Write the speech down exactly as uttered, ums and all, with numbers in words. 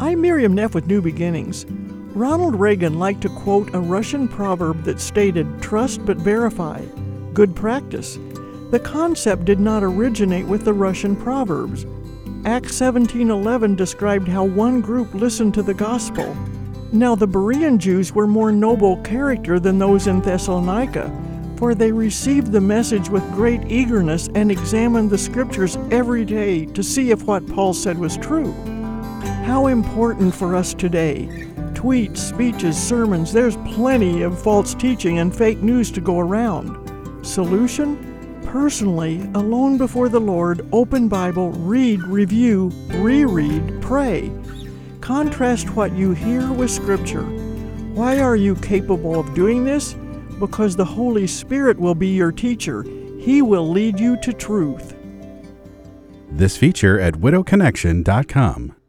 I'm Miriam Neff with New Beginnings. Ronald Reagan liked to quote a Russian proverb that stated, "Trust but verify. Good practice." The concept did not originate with the Russian proverbs. Acts seventeen eleven described how one group listened to the gospel. Now the Berean Jews were more noble character than those in Thessalonica, for they received the message with great eagerness and examined the scriptures every day to see if what Paul said was true. How important for us today. Tweets, speeches, sermons, there's plenty of false teaching and fake news to go around. Solution? Personally, alone before the Lord, open Bible, read, review, reread, pray. Contrast what you hear with Scripture. Why are you capable of doing this? Because the Holy Spirit will be your teacher. He will lead you to truth. This feature at widow connection dot com.